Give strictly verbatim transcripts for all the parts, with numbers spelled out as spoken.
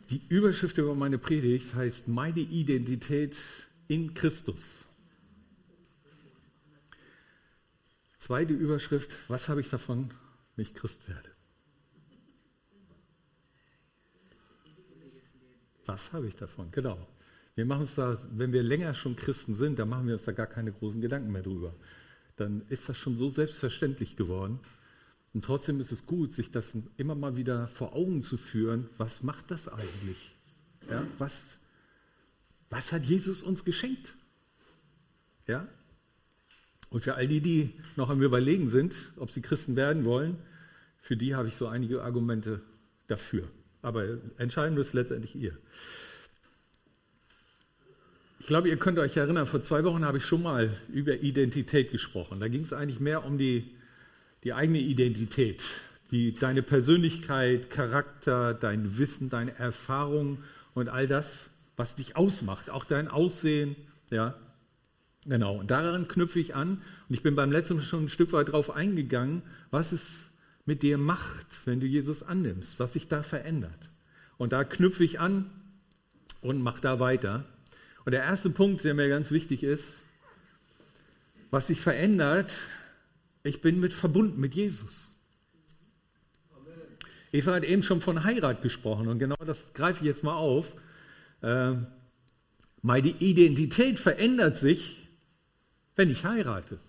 Die Überschrift über meine Predigt heißt Meine Identität in Christus. Zweite Überschrift, was habe ich davon, wenn ich Christ werde? Was habe ich davon? Genau. Wir machen uns da, wenn wir länger schon Christen sind, dann machen wir uns da gar keine großen Gedanken mehr drüber. Dann ist das schon so selbstverständlich geworden. Und trotzdem ist es gut, sich das immer mal wieder vor Augen zu führen. Was macht das eigentlich? Ja, was, was hat Jesus uns geschenkt? Ja? Und für all die, die noch am Überlegen sind, ob sie Christen werden wollen, für die habe ich so einige Argumente dafür. Aber entscheiden müsst letztendlich ihr. Ich glaube, ihr könnt euch erinnern, vor zwei Wochen habe ich schon mal über Identität gesprochen. Da ging es eigentlich mehr um die, die eigene Identität, die, deine Persönlichkeit, Charakter, dein Wissen, deine Erfahrung und all das, was dich ausmacht, auch dein Aussehen. Ja, genau. Und daran knüpfe ich an. Und ich bin beim letzten Mal schon ein Stück weit drauf eingegangen, was es mit dir macht, wenn du Jesus annimmst, was sich da verändert. Und da knüpfe ich an und mache da weiter. Und der erste Punkt, der mir ganz wichtig ist, was sich verändert, ich bin mit verbunden mit Jesus. Amen. Eva hat eben schon von Heirat gesprochen und genau das greife ich jetzt mal auf. Äh, meine Identität verändert sich, wenn ich heirate.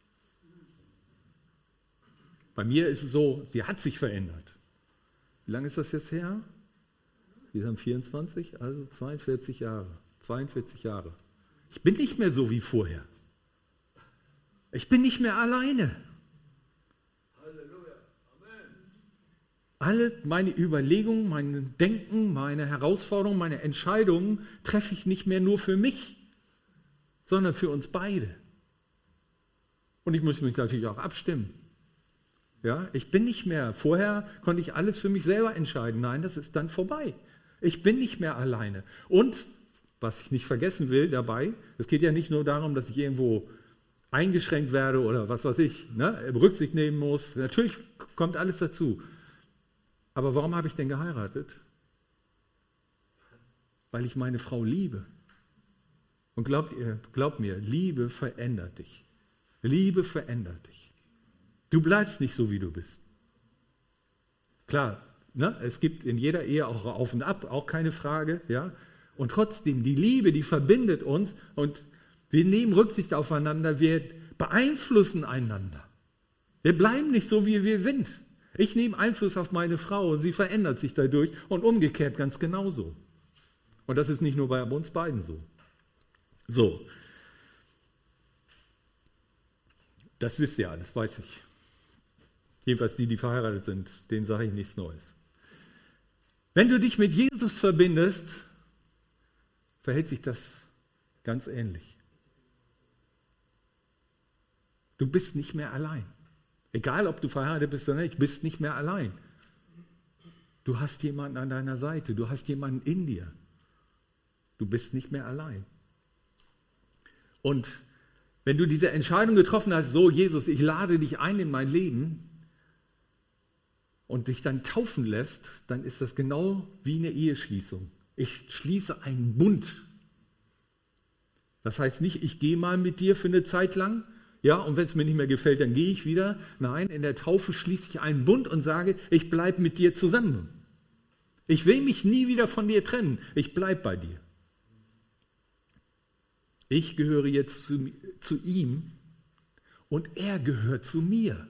Bei mir ist es so, sie hat sich verändert. Wie lange ist das jetzt her? Wir haben vierundzwanzig, also zweiundvierzig Jahre. zweiundvierzig Jahre. Ich bin nicht mehr so wie vorher. Ich bin nicht mehr alleine. Halleluja. Amen. Alle meine Überlegungen, mein Denken, meine Herausforderungen, meine Entscheidungen treffe ich nicht mehr nur für mich, sondern für uns beide. Und ich muss mich natürlich auch abstimmen. Ja, ich bin nicht mehr, vorher konnte ich alles für mich selber entscheiden. Nein, das ist dann vorbei. Ich bin nicht mehr alleine. Und was ich nicht vergessen will dabei, es geht ja nicht nur darum, dass ich irgendwo eingeschränkt werde oder was weiß ich, ne, Rücksicht nehmen muss. Natürlich kommt alles dazu. Aber warum habe ich denn geheiratet? Weil ich meine Frau liebe. Und glaubt ihr, glaubt mir, Liebe verändert dich. Liebe verändert dich. Du bleibst nicht so, wie du bist. Klar, ne, es gibt in jeder Ehe auch Auf und Ab, auch keine Frage, ja. Und trotzdem, die Liebe, die verbindet uns und wir nehmen Rücksicht aufeinander, wir beeinflussen einander. Wir bleiben nicht so, wie wir sind. Ich nehme Einfluss auf meine Frau und sie verändert sich dadurch und umgekehrt ganz genauso. Und das ist nicht nur bei uns beiden so. So. Das wisst ihr alles, weiß ich. Jedenfalls die, die verheiratet sind, denen sage ich nichts Neues. Wenn du dich mit Jesus verbindest, verhält sich das ganz ähnlich. Du bist nicht mehr allein. Egal, ob du verheiratet bist oder nicht, du bist nicht mehr allein. Du hast jemanden an deiner Seite, du hast jemanden in dir. Du bist nicht mehr allein. Und wenn du diese Entscheidung getroffen hast, so Jesus, ich lade dich ein in mein Leben und dich dann taufen lässt, dann ist das genau wie eine Eheschließung. Ich schließe einen Bund. Das heißt nicht, ich gehe mal mit dir für eine Zeit lang, ja, und wenn es mir nicht mehr gefällt, dann gehe ich wieder. Nein, in der Taufe schließe ich einen Bund und sage, ich bleibe mit dir zusammen. Ich will mich nie wieder von dir trennen. Ich bleibe bei dir. Ich gehöre jetzt zu, zu ihm und er gehört zu mir.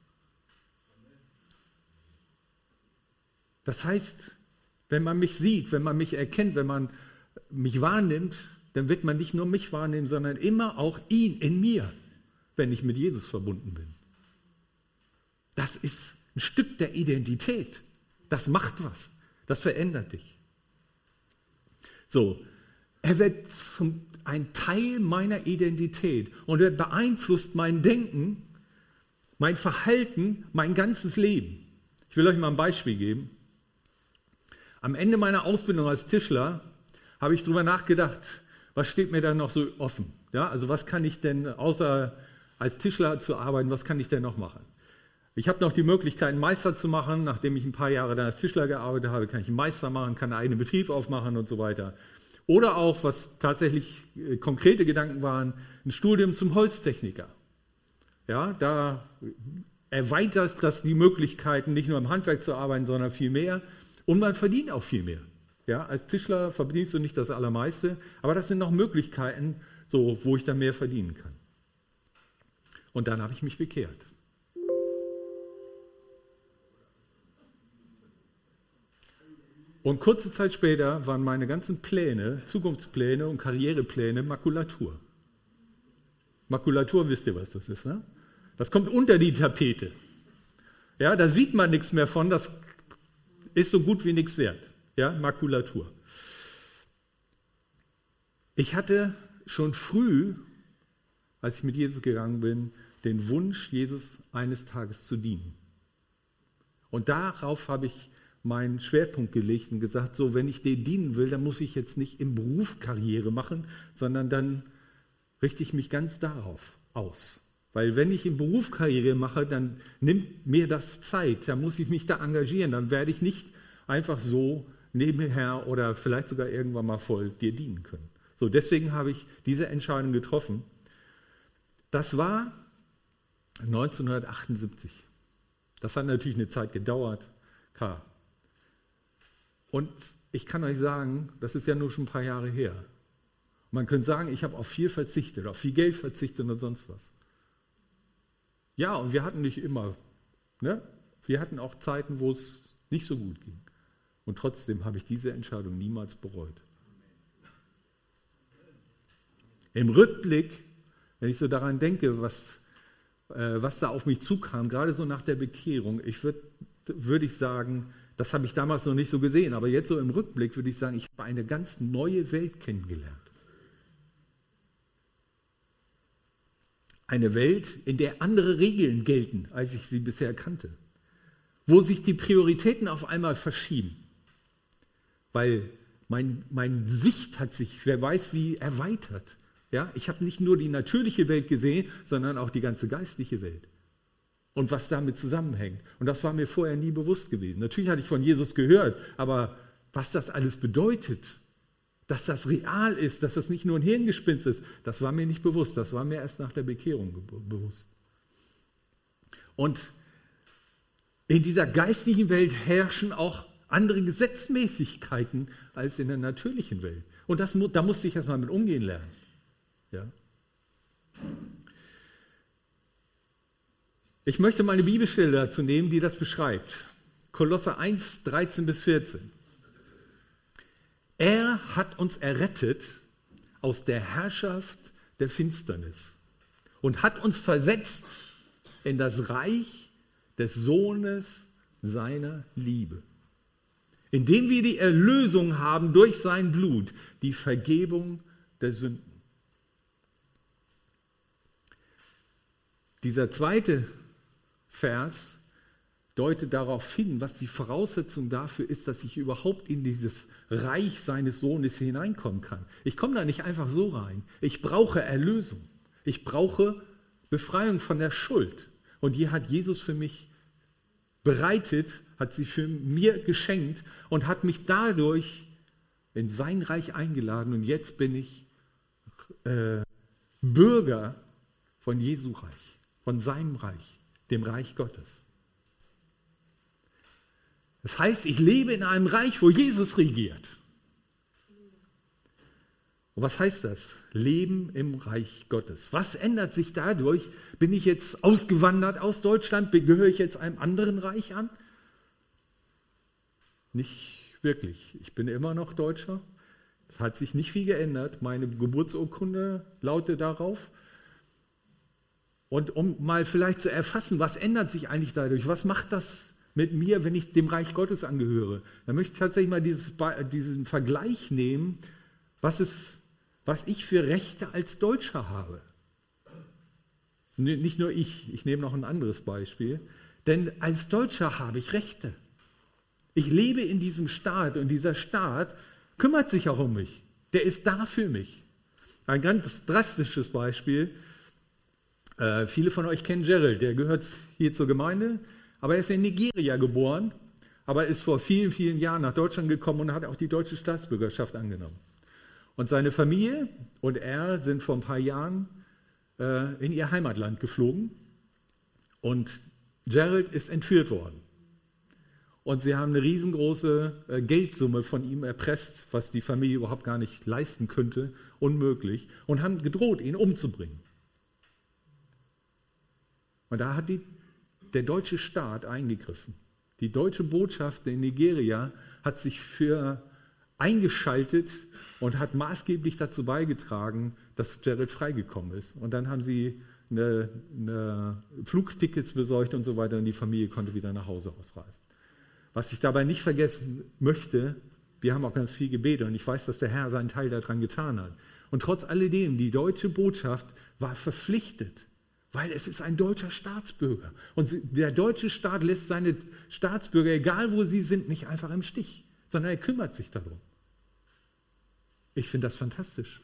Das heißt, wenn man mich sieht, wenn man mich erkennt, wenn man mich wahrnimmt, dann wird man nicht nur mich wahrnehmen, sondern immer auch ihn in mir, wenn ich mit Jesus verbunden bin. Das ist ein Stück der Identität. Das macht was. Das verändert dich. So, er wird zum, ein Teil meiner Identität und er beeinflusst mein Denken, mein Verhalten, mein ganzes Leben. Ich will euch mal ein Beispiel geben. Am Ende meiner Ausbildung als Tischler habe ich darüber nachgedacht, was steht mir da noch so offen? Ja, also was kann ich denn, außer als Tischler zu arbeiten, was kann ich denn noch machen? Ich habe noch die Möglichkeit, einen Meister zu machen. Nachdem ich ein paar Jahre dann als Tischler gearbeitet habe, kann ich einen Meister machen, kann einen eigenen Betrieb aufmachen und so weiter. Oder auch, was tatsächlich äh, konkrete Gedanken waren, ein Studium zum Holztechniker. Ja, da erweitert das die Möglichkeiten, nicht nur im Handwerk zu arbeiten, sondern viel mehr. Und man verdient auch viel mehr. Ja, als Tischler verdienst du nicht das Allermeiste, aber das sind noch Möglichkeiten, so, wo ich dann mehr verdienen kann. Und dann habe ich mich bekehrt. Und kurze Zeit später waren meine ganzen Pläne, Zukunftspläne und Karrierepläne Makulatur. Makulatur, wisst ihr, was das ist, ne? Das kommt unter die Tapete. Ja, da sieht man nichts mehr von, das ist so gut wie nichts wert. Ja, Makulatur. Ich hatte schon früh, als ich mit Jesus gegangen bin, den Wunsch, Jesus eines Tages zu dienen. Und darauf habe ich meinen Schwerpunkt gelegt und gesagt, so, wenn ich dir dienen will, dann muss ich jetzt nicht im Beruf Karriere machen, sondern dann richte ich mich ganz darauf aus. Weil wenn ich im Beruf Karriere mache, dann nimmt mir das Zeit, dann muss ich mich da engagieren, dann werde ich nicht einfach so nebenher oder vielleicht sogar irgendwann mal voll dir dienen können. So, deswegen habe ich diese Entscheidung getroffen. Das war neunzehnhundertachtundsiebzig. Das hat natürlich eine Zeit gedauert, klar. Und ich kann euch sagen, das ist ja nur schon ein paar Jahre her. Man könnte sagen, ich habe auf viel verzichtet, auf viel Geld verzichtet und sonst was. Ja, und wir hatten nicht immer, ne? Wir hatten auch Zeiten, wo es nicht so gut ging. Und trotzdem habe ich diese Entscheidung niemals bereut. Im Rückblick, wenn ich so daran denke, was, äh, was da auf mich zukam, gerade so nach der Bekehrung, ich würde würd ich sagen, das habe ich damals noch nicht so gesehen, aber jetzt so im Rückblick würde ich sagen, ich habe eine ganz neue Welt kennengelernt. Eine Welt, in der andere Regeln gelten, als ich sie bisher kannte. Wo sich die Prioritäten auf einmal verschieben. Weil mein, meine Sicht hat sich, wer weiß wie, erweitert. Ja, ich habe nicht nur die natürliche Welt gesehen, sondern auch die ganze geistliche Welt. Und was damit zusammenhängt. Und das war mir vorher nie bewusst gewesen. Natürlich hatte ich von Jesus gehört, aber was das alles bedeutet, dass das real ist, dass das nicht nur ein Hirngespinst ist, das war mir nicht bewusst. Das war mir erst nach der Bekehrung bewusst. Und in dieser geistlichen Welt herrschen auch andere Gesetzmäßigkeiten als in der natürlichen Welt. Und das, da musste ich erstmal mit umgehen lernen. Ja. Ich möchte mal eine Bibelstelle dazu nehmen, die das beschreibt. Kolosser eins, dreizehn bis vierzehn. Er hat uns errettet aus der Herrschaft der Finsternis und hat uns versetzt in das Reich des Sohnes seiner Liebe, indem wir die Erlösung haben durch sein Blut, die Vergebung der Sünden. Dieser zweite Vers deutet darauf hin, was die Voraussetzung dafür ist, dass ich überhaupt in dieses Reich seines Sohnes hineinkommen kann. Ich komme da nicht einfach so rein. Ich brauche Erlösung. Ich brauche Befreiung von der Schuld. Und die hat Jesus für mich bereitet, hat sie für mir geschenkt und hat mich dadurch in sein Reich eingeladen. Und jetzt bin ich äh, Bürger von Jesu Reich, von seinem Reich, dem Reich Gottes. Das heißt, ich lebe in einem Reich, wo Jesus regiert. Und was heißt das? Leben im Reich Gottes. Was ändert sich dadurch? Bin ich jetzt ausgewandert aus Deutschland? Gehöre ich jetzt einem anderen Reich an? Nicht wirklich. Ich bin immer noch Deutscher. Es hat sich nicht viel geändert. Meine Geburtsurkunde lautet darauf. Und um mal vielleicht zu erfassen, was ändert sich eigentlich dadurch? Was macht das mit mir, wenn ich dem Reich Gottes angehöre? Dann möchte ich tatsächlich mal dieses, diesen Vergleich nehmen, was, ist, was ich für Rechte als Deutscher habe. Nicht nur ich, ich nehme noch ein anderes Beispiel. Denn als Deutscher habe ich Rechte. Ich lebe in diesem Staat und dieser Staat kümmert sich auch um mich. Der ist da für mich. Ein ganz drastisches Beispiel. Äh, viele von euch kennen Gerald, der gehört hier zur Gemeinde, aber er ist in Nigeria geboren, aber ist vor vielen, vielen Jahren nach Deutschland gekommen und hat auch die deutsche Staatsbürgerschaft angenommen. Und seine Familie und er sind vor ein paar Jahren äh, in ihr Heimatland geflogen und Gerald ist entführt worden. Und sie haben eine riesengroße äh, Geldsumme von ihm erpresst, was die Familie überhaupt gar nicht leisten könnte, unmöglich, und haben gedroht, ihn umzubringen. Und da hat die, der deutsche Staat eingegriffen. Die deutsche Botschaft in Nigeria hat sich für eingeschaltet und hat maßgeblich dazu beigetragen, dass Gerald freigekommen ist. Und dann haben sie eine, eine Flugtickets besorgt und so weiter und die Familie konnte wieder nach Hause ausreisen. Was ich dabei nicht vergessen möchte, wir haben auch ganz viel gebetet und ich weiß, dass der Herr seinen Teil daran getan hat. Und trotz alledem, die deutsche Botschaft war verpflichtet, weil es ist ein deutscher Staatsbürger. Und der deutsche Staat lässt seine Staatsbürger, egal wo sie sind, nicht einfach im Stich, sondern er kümmert sich darum. Ich finde das fantastisch.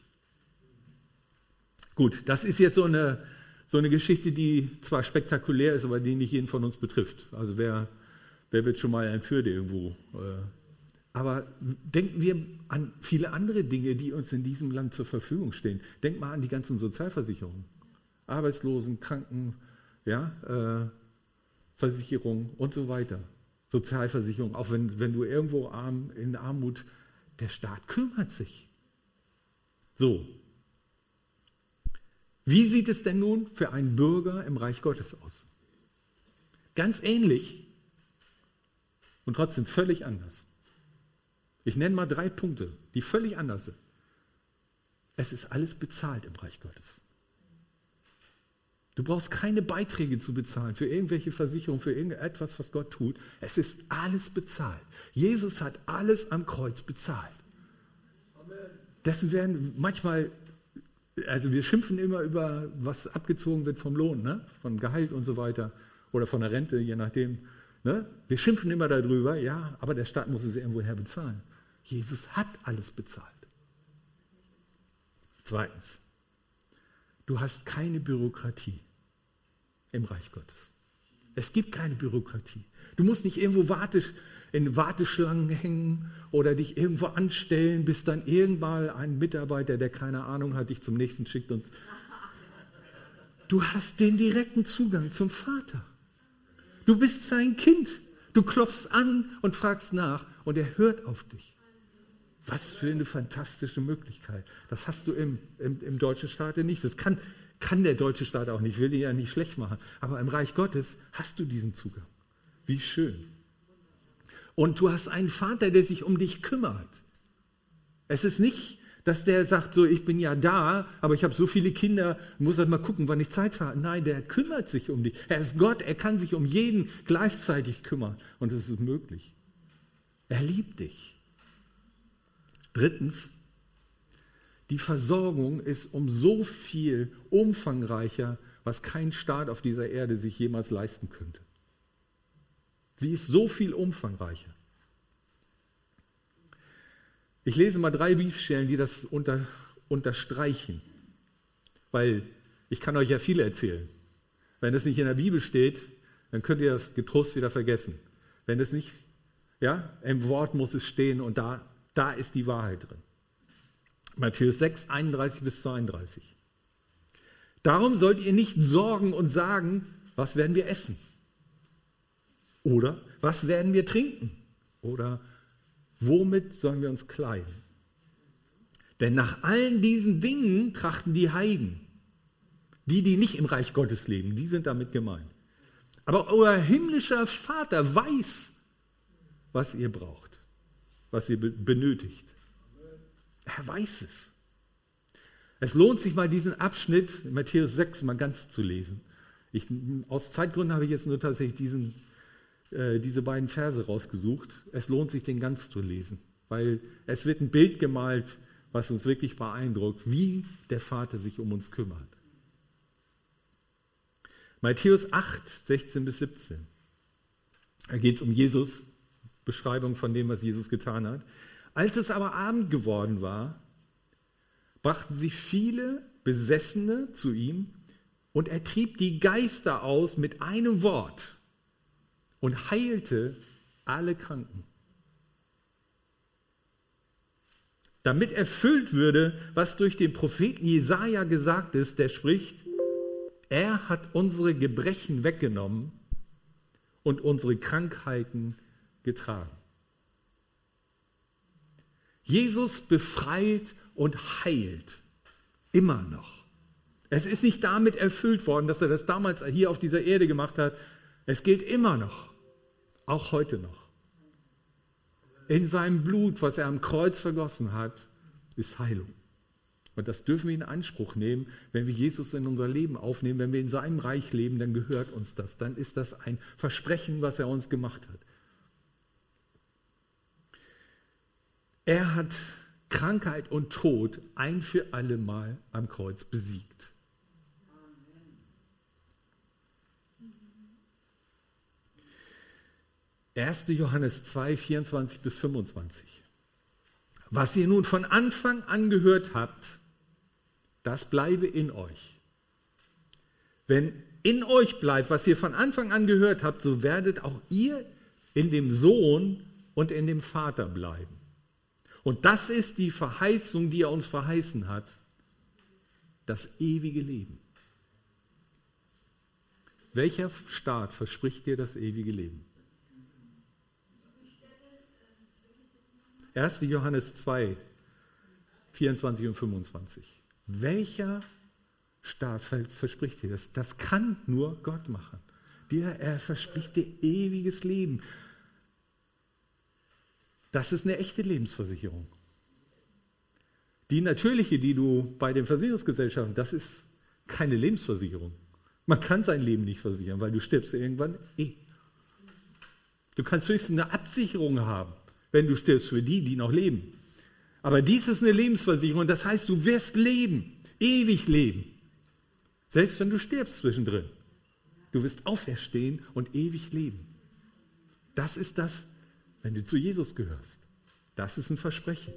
Gut, das ist jetzt so eine, so eine Geschichte, die zwar spektakulär ist, aber die nicht jeden von uns betrifft. Also wer, wer wird schon mal entführt irgendwo? Aber denken wir an viele andere Dinge, die uns in diesem Land zur Verfügung stehen. Denk mal an die ganzen Sozialversicherungen. Arbeitslosen, Kranken, ja, äh, Versicherung und so weiter. Sozialversicherung, auch wenn, wenn du irgendwo arm, in Armut, der Staat kümmert sich. So. Wie sieht es denn nun für einen Bürger im Reich Gottes aus? Ganz ähnlich und trotzdem völlig anders. Ich nenne mal drei Punkte, die völlig anders sind. Es ist alles bezahlt im Reich Gottes. Du brauchst keine Beiträge zu bezahlen für irgendwelche Versicherungen, für irgendetwas, was Gott tut. Es ist alles bezahlt. Jesus hat alles am Kreuz bezahlt. Dessen werden manchmal, also wir schimpfen immer über, was abgezogen wird vom Lohn, ne? Vom Gehalt und so weiter oder von der Rente, je nachdem. Ne? Wir schimpfen immer darüber, ja, aber der Staat muss es irgendwoher bezahlen. Jesus hat alles bezahlt. Zweitens, du hast keine Bürokratie im Reich Gottes. Es gibt keine Bürokratie. Du musst nicht irgendwo wartisch, in Warteschlangen hängen oder dich irgendwo anstellen, bis dann irgendwann ein Mitarbeiter, der keine Ahnung hat, dich zum nächsten schickt. Und du hast den direkten Zugang zum Vater. Du bist sein Kind. Du klopfst an und fragst nach und er hört auf dich. Was für eine fantastische Möglichkeit. Das hast du im, im, im deutschen Staat nicht. Das kann, kann der deutsche Staat auch nicht. Ich will ihn ja nicht schlecht machen. Aber im Reich Gottes hast du diesen Zugang. Wie schön. Und du hast einen Vater, der sich um dich kümmert. Es ist nicht, dass der sagt, so, ich bin ja da, aber ich habe so viele Kinder, muss halt mal gucken, wann ich Zeit habe. Nein, der kümmert sich um dich. Er ist Gott, er kann sich um jeden gleichzeitig kümmern. Und es ist möglich. Er liebt dich. Drittens, die Versorgung ist um so viel umfangreicher, was kein Staat auf dieser Erde sich jemals leisten könnte. Sie ist so viel umfangreicher. Ich lese mal drei Bibelstellen, die das unter, unterstreichen, weil ich kann euch ja viel erzählen. Wenn es nicht in der Bibel steht, dann könnt ihr das getrost wieder vergessen. Wenn es nicht, ja, im Wort muss es stehen und da, da ist die Wahrheit drin. Matthäus sechs, einunddreißig bis zweiunddreißig. Darum sollt ihr nicht sorgen und sagen, was werden wir essen? Oder was werden wir trinken? Oder womit sollen wir uns kleiden? Denn nach allen diesen Dingen trachten die Heiden. Die, die nicht im Reich Gottes leben, die sind damit gemeint. Aber euer himmlischer Vater weiß, was ihr braucht, was ihr benötigt. Er weiß es. Es lohnt sich mal, diesen Abschnitt in Matthäus sechs mal ganz zu lesen. Ich, aus Zeitgründen habe ich jetzt nur tatsächlich diesen, äh, diese beiden Verse rausgesucht. Es lohnt sich, den ganz zu lesen, weil es wird ein Bild gemalt, was uns wirklich beeindruckt, wie der Vater sich um uns kümmert. Matthäus acht, sechzehn bis siebzehn. Da geht es um Jesus, Beschreibung von dem, was Jesus getan hat. Als es aber Abend geworden war, brachten sie viele Besessene zu ihm Und er trieb die Geister aus mit einem Wort und heilte alle Kranken. Damit erfüllt würde, was durch den Propheten Jesaja gesagt ist, der spricht: Er hat unsere Gebrechen weggenommen und unsere Krankheiten getragen. Jesus befreit und heilt immer noch. Es ist nicht damit erfüllt worden, dass er das damals hier auf dieser Erde gemacht hat. Es gilt immer noch, auch heute noch. In seinem Blut, was er am Kreuz vergossen hat, ist Heilung. Und das dürfen wir in Anspruch nehmen, wenn wir Jesus in unser Leben aufnehmen, wenn wir in seinem Reich leben, dann gehört uns das. Dann ist das ein Versprechen, was er uns gemacht hat. Er hat Krankheit und Tod ein für alle Mal am Kreuz besiegt. erster Johannes zwei, vierundzwanzig bis fünfundzwanzig. Was ihr nun von Anfang an gehört habt, das bleibe in euch. Wenn in euch bleibt, was ihr von Anfang an gehört habt, so werdet auch ihr in dem Sohn und in dem Vater bleiben. Und das ist die Verheißung, die er uns verheißen hat, das ewige Leben. Welcher Staat verspricht dir das ewige Leben? erster Johannes zwei, vierundzwanzig und fünfundzwanzig. Welcher Staat verspricht dir das? Das kann nur Gott machen. Dir, er verspricht dir ewiges Leben. Das ist eine echte Lebensversicherung. Die natürliche, die du bei den Versicherungsgesellschaften, das ist keine Lebensversicherung. Man kann sein Leben nicht versichern, weil du stirbst irgendwann eh. Du kannst höchstens eine Absicherung haben, wenn du stirbst, für die, die noch leben. Aber dies ist eine Lebensversicherung, das heißt, du wirst leben, ewig leben. Selbst wenn du stirbst zwischendrin. Du wirst auferstehen und ewig leben. Das ist das, wenn du zu Jesus gehörst. Das ist ein Versprechen.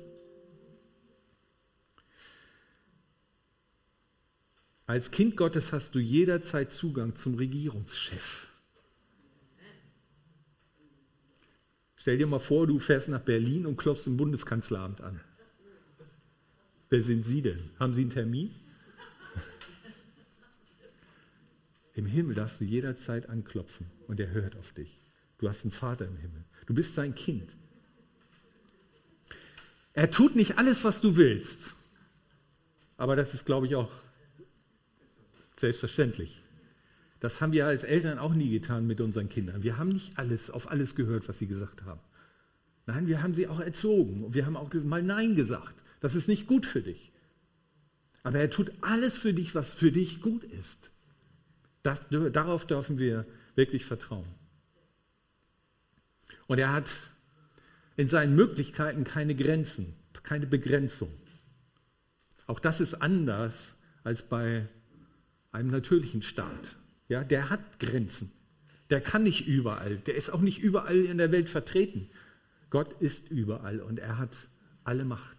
Als Kind Gottes hast du jederzeit Zugang zum Regierungschef. Stell dir mal vor, du fährst nach Berlin und klopfst im Bundeskanzleramt an. Wer sind Sie denn? Haben Sie einen Termin? Im Himmel darfst du jederzeit anklopfen und er hört auf dich. Du hast einen Vater im Himmel. Du bist sein Kind. Er tut nicht alles, was du willst. Aber das ist, glaube ich, auch selbstverständlich. Das haben wir als Eltern auch nie getan mit unseren Kindern. Wir haben nicht alles auf alles gehört, was sie gesagt haben. Nein, wir haben sie auch erzogen. Und wir haben auch mal Nein gesagt. Das ist nicht gut für dich. Aber er tut alles für dich, was für dich gut ist. Das, darauf dürfen wir wirklich vertrauen. Und er hat in seinen Möglichkeiten keine Grenzen, keine Begrenzung. Auch das ist anders als bei einem natürlichen Staat. Ja, der hat Grenzen. Der kann nicht überall. Der ist auch nicht überall in der Welt vertreten. Gott ist überall und er hat alle Macht.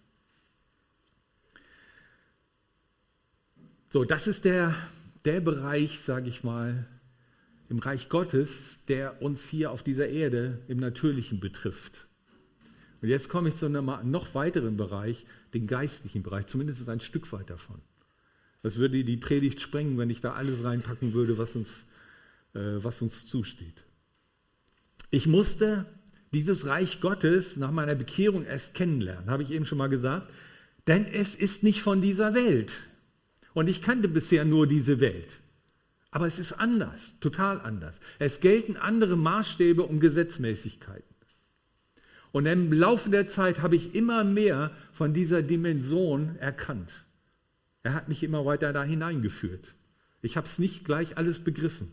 So, das ist der, der Bereich, sage ich mal, im Reich Gottes, der uns hier auf dieser Erde im Natürlichen betrifft. Und jetzt komme ich zu einem noch weiteren Bereich, den geistlichen Bereich, zumindest ein Stück weit davon. Das würde die Predigt sprengen, wenn ich da alles reinpacken würde, was uns, äh, was uns zusteht. Ich musste dieses Reich Gottes nach meiner Bekehrung erst kennenlernen, habe ich eben schon mal gesagt, denn es ist nicht von dieser Welt. Und ich kannte bisher nur diese Welt. Aber es ist anders, total anders. Es gelten andere Maßstäbe und Gesetzmäßigkeiten. Und im Laufe der Zeit habe ich immer mehr von dieser Dimension erkannt. Er hat mich immer weiter da hineingeführt. Ich habe es nicht gleich alles begriffen.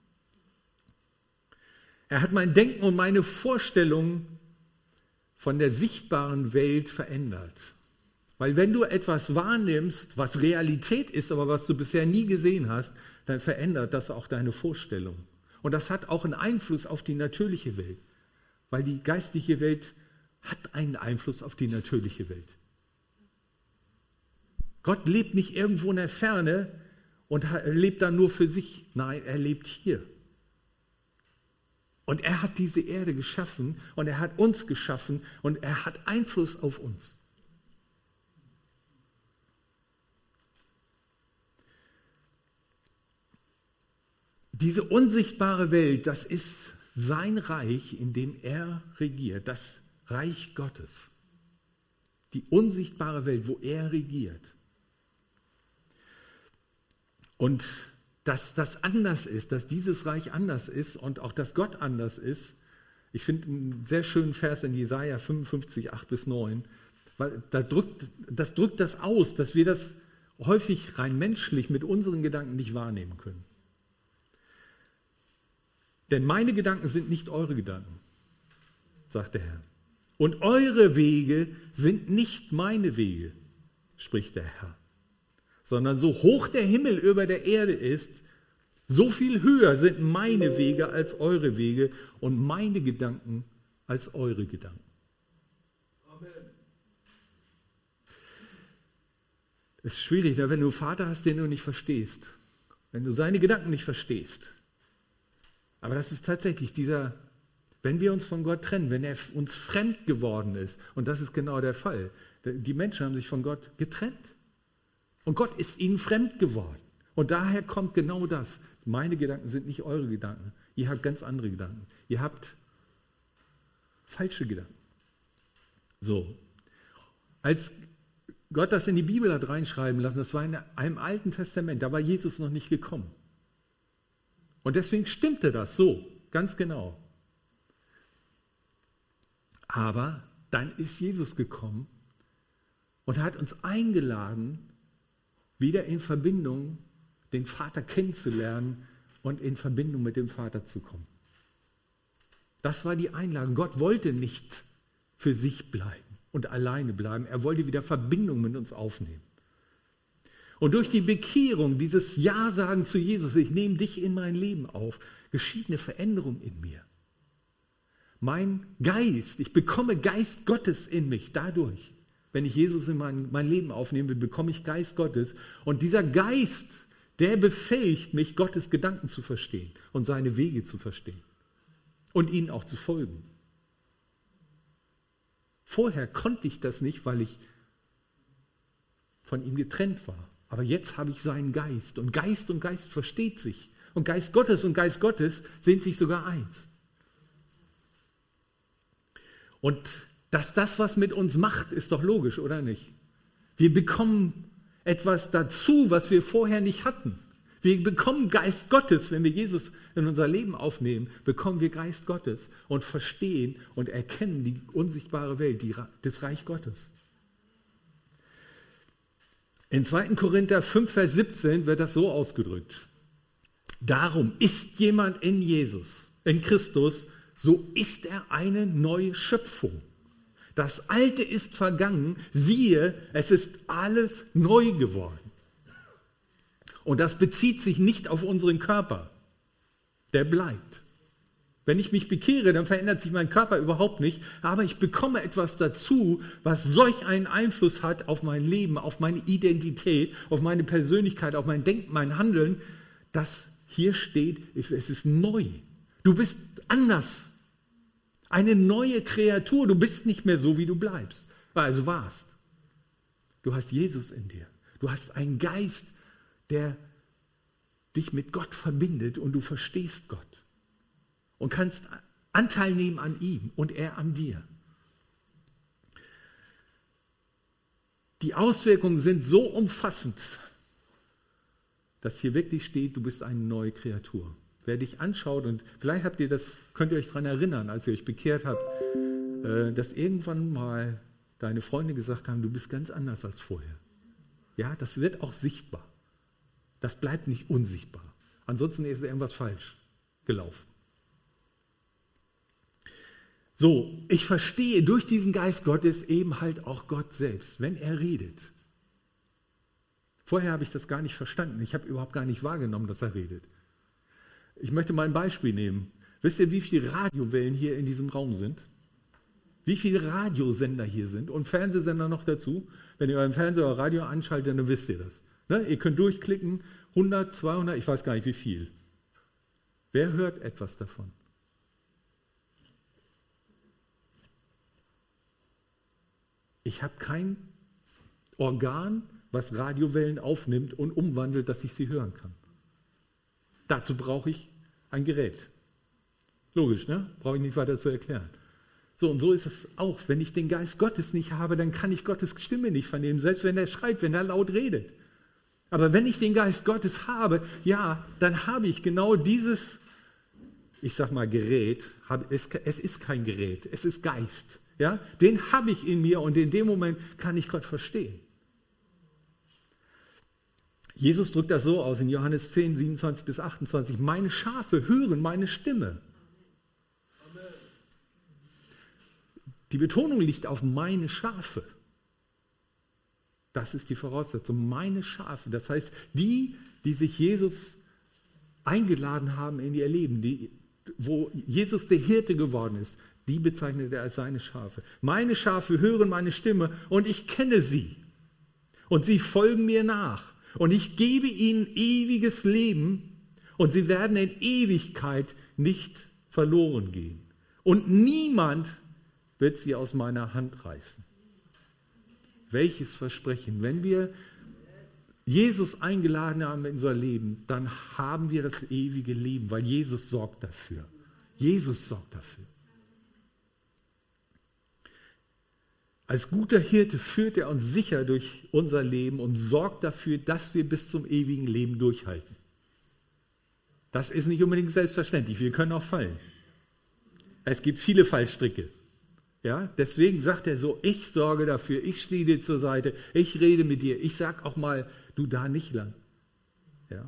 Er hat mein Denken und meine Vorstellung von der sichtbaren Welt verändert. Weil wenn du etwas wahrnimmst, was Realität ist, aber was du bisher nie gesehen hast, dann verändert das auch deine Vorstellung. Und das hat auch einen Einfluss auf die natürliche Welt. Weil die geistliche Welt hat einen Einfluss auf die natürliche Welt. Gott lebt nicht irgendwo in der Ferne und lebt dann nur für sich. Nein, er lebt hier. Und er hat diese Erde geschaffen und er hat uns geschaffen und er hat Einfluss auf uns. Diese unsichtbare Welt, das ist sein Reich, in dem er regiert, das Reich Gottes. Die unsichtbare Welt, wo er regiert. Und dass das anders ist, dass dieses Reich anders ist und auch, dass Gott anders ist. Ich finde einen sehr schönen Vers in Jesaja fünfundfünfzig, acht bis neun. Weil da drückt, das drückt das aus, dass wir das häufig rein menschlich mit unseren Gedanken nicht wahrnehmen können. Denn meine Gedanken sind nicht eure Gedanken, sagt der Herr. Und eure Wege sind nicht meine Wege, spricht der Herr. Sondern so hoch der Himmel über der Erde ist, so viel höher sind meine Wege als eure Wege und meine Gedanken als eure Gedanken. Amen. Es ist schwierig, wenn du einen Vater hast, den du nicht verstehst, wenn du seine Gedanken nicht verstehst. Aber das ist tatsächlich dieser, wenn wir uns von Gott trennen, wenn er uns fremd geworden ist, und das ist genau der Fall. Die Menschen haben sich von Gott getrennt. Und Gott ist ihnen fremd geworden. Und daher kommt genau das. Meine Gedanken sind nicht eure Gedanken. Ihr habt ganz andere Gedanken. Ihr habt falsche Gedanken. So. Als Gott das in die Bibel hat reinschreiben lassen, das war in einem Alten Testament, da war Jesus noch nicht gekommen. Und deswegen stimmte das so, ganz genau. Aber dann ist Jesus gekommen und hat uns eingeladen, wieder in Verbindung den Vater kennenzulernen und in Verbindung mit dem Vater zu kommen. Das war die Einladung. Gott wollte nicht für sich bleiben und alleine bleiben. Er wollte wieder Verbindung mit uns aufnehmen. Und durch die Bekehrung, dieses Ja-Sagen zu Jesus, ich nehme dich in mein Leben auf, geschieht eine Veränderung in mir. Mein Geist, ich bekomme Geist Gottes in mich dadurch. Wenn ich Jesus in mein, mein Leben aufnehme, bekomme ich Geist Gottes. Und dieser Geist, der befähigt mich, Gottes Gedanken zu verstehen und seine Wege zu verstehen. Und ihnen auch zu folgen. Vorher konnte ich das nicht, weil ich von ihm getrennt war. Aber jetzt habe ich seinen Geist. Und Geist und Geist versteht sich. Und Geist Gottes und Geist Gottes sind sich sogar eins. Und dass das was mit uns macht, ist doch logisch, oder nicht? Wir bekommen etwas dazu, was wir vorher nicht hatten. Wir bekommen Geist Gottes, wenn wir Jesus in unser Leben aufnehmen, bekommen wir Geist Gottes und verstehen und erkennen die unsichtbare Welt, die, das Reich Gottes. In zweiten Korinther fünf, Vers siebzehn wird das so ausgedrückt. Darum ist jemand in Jesus, in Christus, so ist er eine neue Schöpfung. Das Alte ist vergangen, siehe, es ist alles neu geworden. Und das bezieht sich nicht auf unseren Körper, der bleibt. Wenn ich mich bekehre, dann verändert sich mein Körper überhaupt nicht, aber ich bekomme etwas dazu, was solch einen Einfluss hat auf mein Leben, auf meine Identität, auf meine Persönlichkeit, auf mein Denken, mein Handeln, dass hier steht, es ist neu. Du bist anders. Eine neue Kreatur. Du bist nicht mehr so, wie du bleibst. Also warst. Du hast Jesus in dir. Du hast einen Geist, der dich mit Gott verbindet und du verstehst Gott. Und kannst Anteil nehmen an ihm und er an dir. Die Auswirkungen sind so umfassend, dass hier wirklich steht, du bist eine neue Kreatur. Wer dich anschaut, und vielleicht habt ihr das, könnt ihr euch daran erinnern, als ihr euch bekehrt habt, dass irgendwann mal deine Freunde gesagt haben, du bist ganz anders als vorher. Ja, das wird auch sichtbar. Das bleibt nicht unsichtbar. Ansonsten ist irgendwas falsch gelaufen. So, ich verstehe durch diesen Geist Gottes eben halt auch Gott selbst, wenn er redet. Vorher habe ich das gar nicht verstanden. Ich habe überhaupt gar nicht wahrgenommen, dass er redet. Ich möchte mal ein Beispiel nehmen. Wisst ihr, wie viele Radiowellen hier in diesem Raum sind? Wie viele Radiosender hier sind und Fernsehsender noch dazu? Wenn ihr euren Fernseher oder Radio anschaltet, dann wisst ihr das. Ne? Ihr könnt durchklicken, hundert, zweihundert, ich weiß gar nicht wie viel. Wer hört etwas davon? Ich habe kein Organ, was Radiowellen aufnimmt und umwandelt, dass ich sie hören kann. Dazu brauche ich ein Gerät. Logisch, ne? Brauche ich nicht weiter zu erklären. So, und so ist es auch. Wenn ich den Geist Gottes nicht habe, dann kann ich Gottes Stimme nicht vernehmen, selbst wenn er schreibt, wenn er laut redet. Aber wenn ich den Geist Gottes habe, ja, dann habe ich genau dieses, ich sag mal Gerät, es ist kein Gerät, es ist Geist. Ja? Den habe ich in mir und in dem Moment kann ich Gott verstehen. Jesus drückt das so aus in Johannes zehn, siebenundzwanzig bis achtundzwanzig. Meine Schafe hören meine Stimme. Die Betonung liegt auf meine Schafe. Das ist die Voraussetzung, meine Schafe. Das heißt, die, die sich Jesus eingeladen haben in ihr Leben, die, wo Jesus der Hirte geworden ist, die bezeichnet er als seine Schafe. Meine Schafe hören meine Stimme und ich kenne sie. Und sie folgen mir nach. Und ich gebe ihnen ewiges Leben und sie werden in Ewigkeit nicht verloren gehen. Und niemand wird sie aus meiner Hand reißen. Welches Versprechen? Wenn wir Jesus eingeladen haben in unser Leben, dann haben wir das ewige Leben, weil Jesus sorgt dafür. Jesus sorgt dafür. Als guter Hirte führt er uns sicher durch unser Leben und sorgt dafür, dass wir bis zum ewigen Leben durchhalten. Das ist nicht unbedingt selbstverständlich. Wir können auch fallen. Es gibt viele Fallstricke. Ja, deswegen sagt er so, ich sorge dafür, ich stehe dir zur Seite, ich rede mit dir, ich sage auch mal, du da nicht lang. Ja.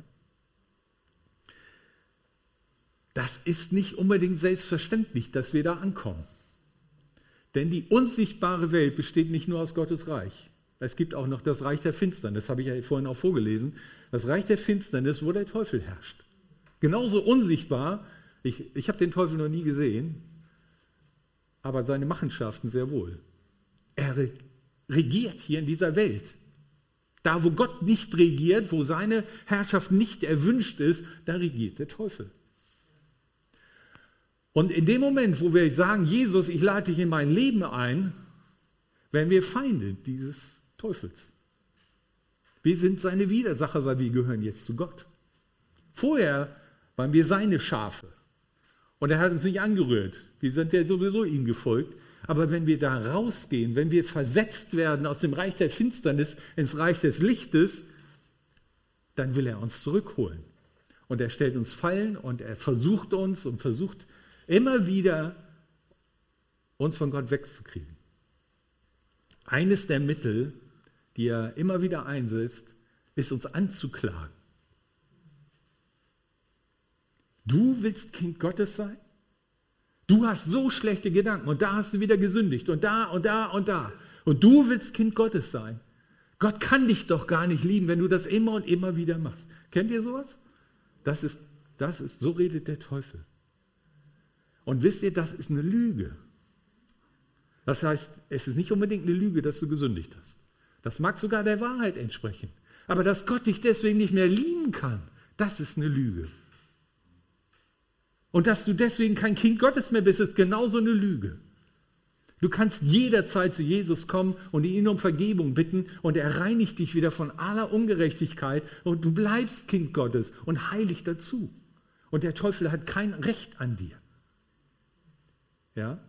Das ist nicht unbedingt selbstverständlich, dass wir da ankommen. Denn die unsichtbare Welt besteht nicht nur aus Gottes Reich. Es gibt auch noch das Reich der Finsternis, das habe ich ja vorhin auch vorgelesen. Das Reich der Finsternis, wo der Teufel herrscht. Genauso unsichtbar, ich, ich habe den Teufel noch nie gesehen, aber seine Machenschaften sehr wohl. Er regiert hier in dieser Welt. Da, wo Gott nicht regiert, wo seine Herrschaft nicht erwünscht ist, da regiert der Teufel. Und in dem Moment, wo wir sagen, Jesus, ich lade dich in mein Leben ein, werden wir Feinde dieses Teufels. Wir sind seine Widersacher, weil wir gehören jetzt zu Gott. Vorher waren wir seine Schafe. Und er hat uns nicht angerührt. Wir sind ja sowieso ihm gefolgt. Aber wenn wir da rausgehen, wenn wir versetzt werden aus dem Reich der Finsternis ins Reich des Lichtes, dann will er uns zurückholen. Und er stellt uns Fallen und er versucht uns und versucht immer wieder, uns von Gott wegzukriegen. Eines der Mittel, die er immer wieder einsetzt, ist uns anzuklagen. Du willst Kind Gottes sein? Du hast so schlechte Gedanken und da hast du wieder gesündigt und da und da und da. Und du willst Kind Gottes sein. Gott kann dich doch gar nicht lieben, wenn du das immer und immer wieder machst. Kennt ihr sowas? Das ist, das ist, so redet der Teufel. Und wisst ihr, das ist eine Lüge. Das heißt, es ist nicht unbedingt eine Lüge, dass du gesündigt hast. Das mag sogar der Wahrheit entsprechen. Aber dass Gott dich deswegen nicht mehr lieben kann, das ist eine Lüge. Und dass du deswegen kein Kind Gottes mehr bist, ist genauso eine Lüge. Du kannst jederzeit zu Jesus kommen und ihn um Vergebung bitten und er reinigt dich wieder von aller Ungerechtigkeit und du bleibst Kind Gottes und heilig dazu. Und der Teufel hat kein Recht an dir. Ja?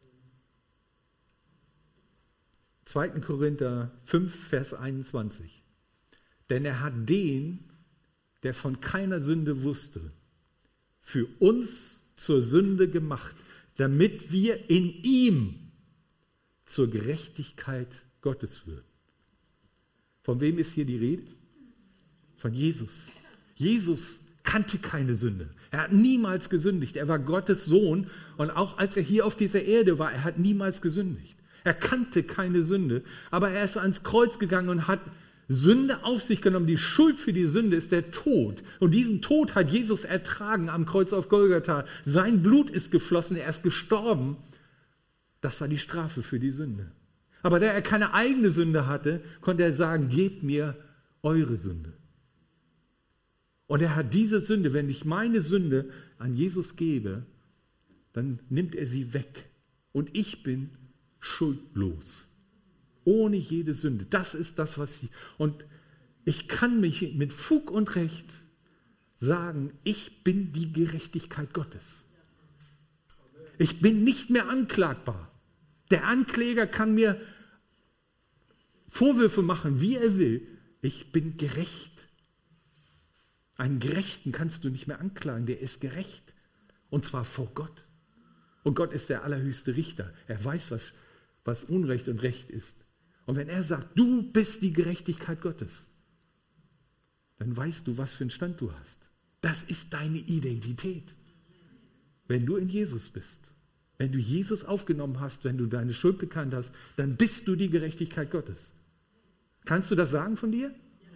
zweiter Korinther fünf, Vers einundzwanzig. Denn er hat den, der von keiner Sünde wusste, für uns zur Sünde gemacht, damit wir in ihm zur Gerechtigkeit Gottes würden. Von wem ist hier die Rede? Von Jesus. Jesus kannte keine Sünde. Er hat niemals gesündigt. Er war Gottes Sohn und auch als er hier auf dieser Erde war, er hat niemals gesündigt. Er kannte keine Sünde, aber er ist ans Kreuz gegangen und hat Sünde auf sich genommen. Die Schuld für die Sünde ist der Tod. Und diesen Tod hat Jesus ertragen am Kreuz auf Golgatha. Sein Blut ist geflossen, er ist gestorben. Das war die Strafe für die Sünde. Aber da er keine eigene Sünde hatte, konnte er sagen, gebt mir eure Sünde. Und er hat diese Sünde, wenn ich meine Sünde an Jesus gebe, dann nimmt er sie weg. Und ich bin schuldlos. Ohne jede Sünde. Das ist das, was ich... Und ich kann mich mit Fug und Recht sagen, ich bin die Gerechtigkeit Gottes. Ich bin nicht mehr anklagbar. Der Ankläger kann mir Vorwürfe machen, wie er will. Ich bin gerecht. Einen Gerechten kannst du nicht mehr anklagen, der ist gerecht. Und zwar vor Gott. Und Gott ist der allerhöchste Richter. Er weiß, was, was Unrecht und Recht ist. Und wenn er sagt, du bist die Gerechtigkeit Gottes, dann weißt du, was für einen Stand du hast. Das ist deine Identität. Wenn du in Jesus bist, wenn du Jesus aufgenommen hast, wenn du deine Schuld bekannt hast, dann bist du die Gerechtigkeit Gottes. Kannst du das sagen von dir?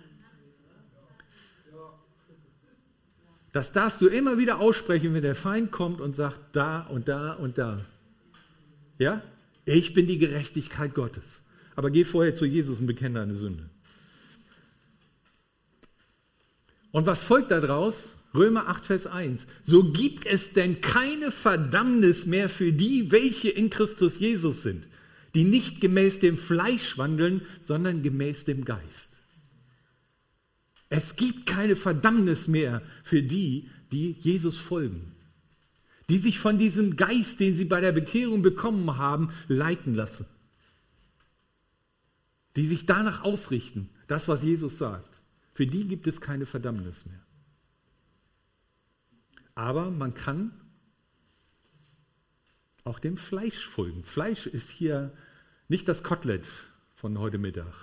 Das darfst du immer wieder aussprechen, wenn der Feind kommt und sagt, da und da und da. Ja? Ich bin die Gerechtigkeit Gottes. Aber geh vorher zu Jesus und bekenne deine Sünde. Und was folgt daraus? Römer acht, Vers eins. So gibt es denn keine Verdammnis mehr für die, welche in Christus Jesus sind, die nicht gemäß dem Fleisch wandeln, sondern gemäß dem Geist. Es gibt keine Verdammnis mehr für die, die Jesus folgen, die sich von diesem Geist, den sie bei der Bekehrung bekommen haben, leiten lassen, die sich danach ausrichten, das, was Jesus sagt. Für die gibt es keine Verdammnis mehr. Aber man kann auch dem Fleisch folgen. Fleisch ist hier nicht das Kotelett von heute Mittag.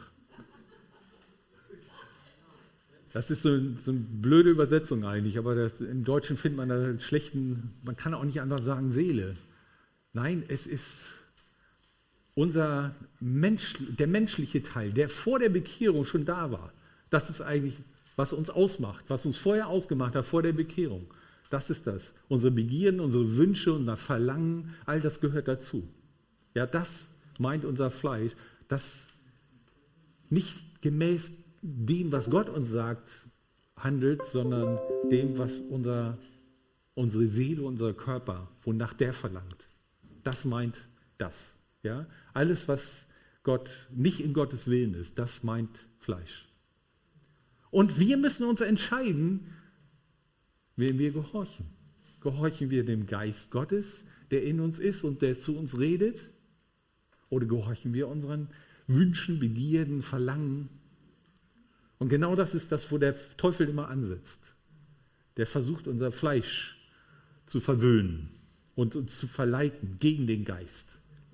Das ist so, so eine blöde Übersetzung eigentlich, aber das, im Deutschen findet man da einen schlechten, man kann auch nicht einfach sagen Seele. Nein, es ist unser Mensch, der menschliche Teil, der vor der Bekehrung schon da war. Das ist eigentlich, was uns ausmacht, was uns vorher ausgemacht hat, vor der Bekehrung. Das ist das. Unsere Begierden, unsere Wünsche, unser Verlangen, all das gehört dazu. Ja, das meint unser Fleisch, das nicht gemäß dem, was Gott uns sagt, handelt, sondern dem, was unser, unsere Seele, unser Körper, wonach der verlangt. Das meint das. Ja? Alles, was Gott nicht in Gottes Willen ist, das meint Fleisch. Und wir müssen uns entscheiden, wem wir gehorchen. Gehorchen wir dem Geist Gottes, der in uns ist und der zu uns redet? Oder gehorchen wir unseren Wünschen, Begierden, Verlangen? Und genau das ist das, wo der Teufel immer ansetzt. Der versucht, unser Fleisch zu verwöhnen und uns zu verleiten gegen den Geist.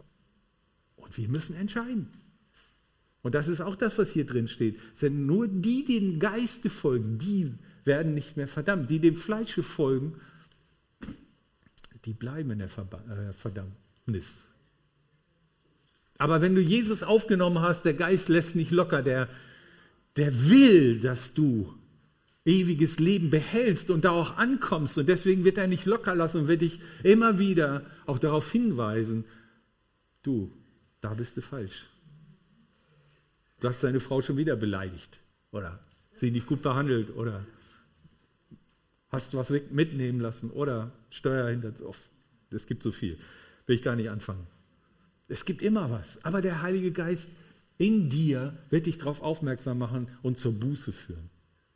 Und wir müssen entscheiden. Und das ist auch das, was hier drin steht. Denn nur die, die dem Geiste folgen, die werden nicht mehr verdammt. Die dem Fleische folgen, die bleiben in der Verdammnis. Aber wenn du Jesus aufgenommen hast, der Geist lässt nicht locker, der, der will, dass du ewiges Leben behältst und da auch ankommst. Und deswegen wird er nicht locker lassen und wird dich immer wieder auch darauf hinweisen, du, da bist du falsch. Du hast deine Frau schon wieder beleidigt oder sie nicht gut behandelt oder hast was mitnehmen lassen oder Steuer hinter. Es gibt so viel, will ich gar nicht anfangen. Es gibt immer was, aber der Heilige Geist in dir wird dich darauf aufmerksam machen und zur Buße führen.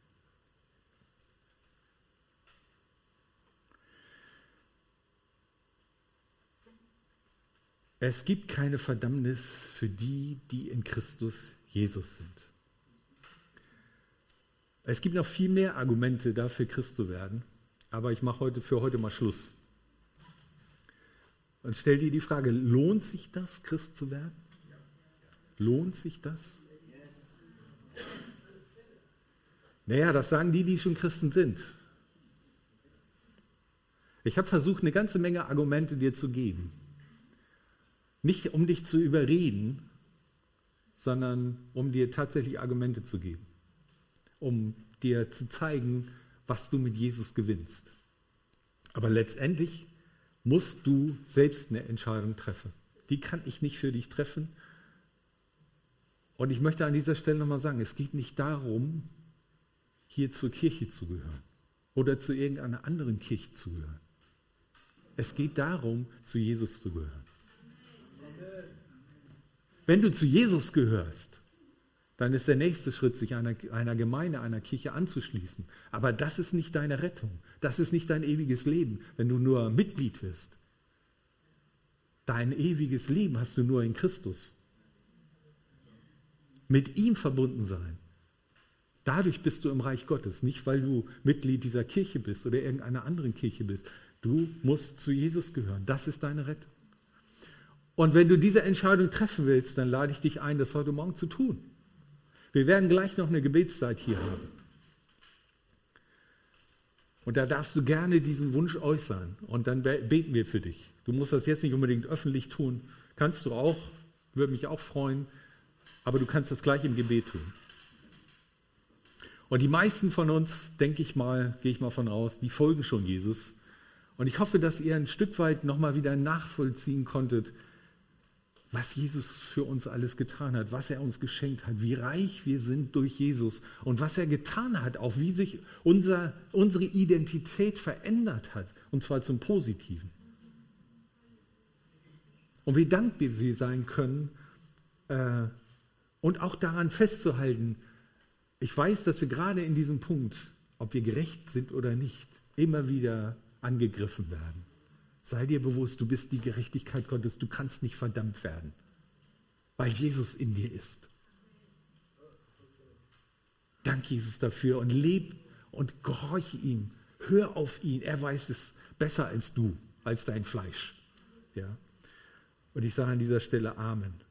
Es gibt keine Verdammnis für die, die in Christus Jesus sind. Es gibt noch viel mehr Argumente dafür, Christ zu werden, aber ich mache heute für heute mal Schluss. Und stell dir die Frage, lohnt sich das, Christ zu werden? Lohnt sich das? Naja, das sagen die, die schon Christen sind. Ich habe versucht, eine ganze Menge Argumente dir zu geben. Nicht um dich zu überreden, sondern um dir tatsächlich Argumente zu geben. Um dir zu zeigen, was du mit Jesus gewinnst. Aber letztendlich musst du selbst eine Entscheidung treffen. Die kann ich nicht für dich treffen. Und ich möchte an dieser Stelle nochmal sagen, es geht nicht darum, hier zur Kirche zu gehören. oder zu irgendeiner anderen Kirche zu gehören. Es geht darum, zu Jesus zu gehören. Wenn du zu Jesus gehörst, dann ist der nächste Schritt, sich einer, einer Gemeinde, einer Kirche anzuschließen. Aber das ist nicht deine Rettung. Das ist nicht dein ewiges Leben, wenn du nur Mitglied wirst. Dein ewiges Leben hast du nur in Christus. Mit ihm verbunden sein. Dadurch bist du im Reich Gottes. Nicht, weil du Mitglied dieser Kirche bist oder irgendeiner anderen Kirche bist. Du musst zu Jesus gehören. Das ist deine Rettung. Und wenn du diese Entscheidung treffen willst, dann lade ich dich ein, das heute Morgen zu tun. Wir werden gleich noch eine Gebetszeit hier haben. Und da darfst du gerne diesen Wunsch äußern. Und dann beten wir für dich. Du musst das jetzt nicht unbedingt öffentlich tun. Kannst du auch, würde mich auch freuen. Aber du kannst das gleich im Gebet tun. Und die meisten von uns, denke ich mal, gehe ich mal von aus, die folgen schon Jesus. Und ich hoffe, dass ihr ein Stück weit nochmal wieder nachvollziehen konntet, was Jesus für uns alles getan hat, was er uns geschenkt hat, wie reich wir sind durch Jesus und was er getan hat, auch wie sich unser, unsere Identität verändert hat, und zwar zum Positiven. Und wie dankbar wir sein können äh, und auch daran festzuhalten, ich weiß, dass wir gerade in diesem Punkt, ob wir gerecht sind oder nicht, immer wieder angegriffen werden. Sei dir bewusst, du bist die Gerechtigkeit Gottes, du kannst nicht verdammt werden, weil Jesus in dir ist. Dank Jesus dafür und leb und gehorche ihm, hör auf ihn, er weiß es besser als du, als dein Fleisch. Ja? Und ich sage an dieser Stelle Amen.